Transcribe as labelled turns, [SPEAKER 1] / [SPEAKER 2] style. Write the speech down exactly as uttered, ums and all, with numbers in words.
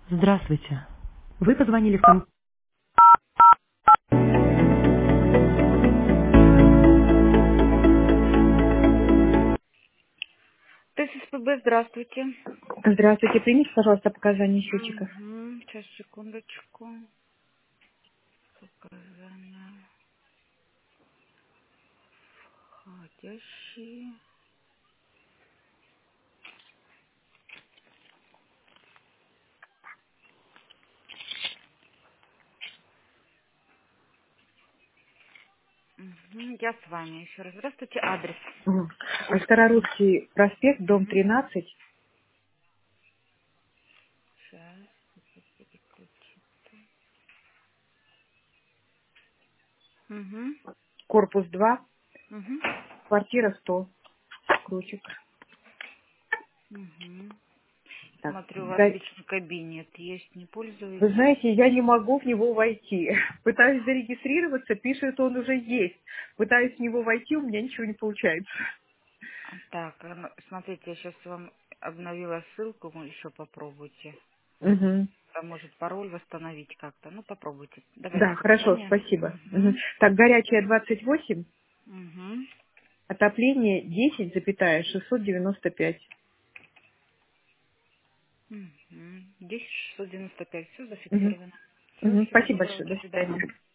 [SPEAKER 1] Здравствуйте. Вы позвонили в ком... ТССПБ, здравствуйте.
[SPEAKER 2] Здравствуйте, примите, пожалуйста, показания счетчиков.
[SPEAKER 1] Угу. Сейчас, секундочку. Показания входящие. Угу. Я с вами. Еще раз здравствуйте. Адрес.
[SPEAKER 2] Мгм. Старорусский проспект, дом
[SPEAKER 1] Угу.
[SPEAKER 2] тринадцать,
[SPEAKER 1] Сейчас. Переключить. Угу.
[SPEAKER 2] корпус два,
[SPEAKER 1] Угу.
[SPEAKER 2] квартира сто, ключик.
[SPEAKER 1] Угу.
[SPEAKER 2] Так,
[SPEAKER 1] Смотрю, у вас
[SPEAKER 2] да-
[SPEAKER 1] личный кабинет есть, не
[SPEAKER 2] вы
[SPEAKER 1] пользуетесь?
[SPEAKER 2] знаете, я не могу в него войти. Пытаюсь зарегистрироваться, пишет, он уже есть. Пытаюсь в него войти, у меня ничего не получается.
[SPEAKER 1] Так, а ну, смотрите, я сейчас вам обновила ссылку, вы еще попробуйте.
[SPEAKER 2] Мгм.
[SPEAKER 1] Там может пароль восстановить как-то. Ну, попробуйте. Давайте,
[SPEAKER 2] Да,
[SPEAKER 1] до
[SPEAKER 2] хорошо,
[SPEAKER 1] свидания.
[SPEAKER 2] спасибо. Мгм.
[SPEAKER 1] Угу.
[SPEAKER 2] Так, горячая двадцать восемь,
[SPEAKER 1] Угу.
[SPEAKER 2] отопление десять, запятая шестьсот девяносто пять.
[SPEAKER 1] Угу. десять шестьсот девяносто пять. Все
[SPEAKER 2] Мгм.
[SPEAKER 1] зафиксировано. Все,
[SPEAKER 2] Мгм.
[SPEAKER 1] всего
[SPEAKER 2] Спасибо
[SPEAKER 1] доброго,
[SPEAKER 2] большое,
[SPEAKER 1] до
[SPEAKER 2] до
[SPEAKER 1] свидания.
[SPEAKER 2] свидания.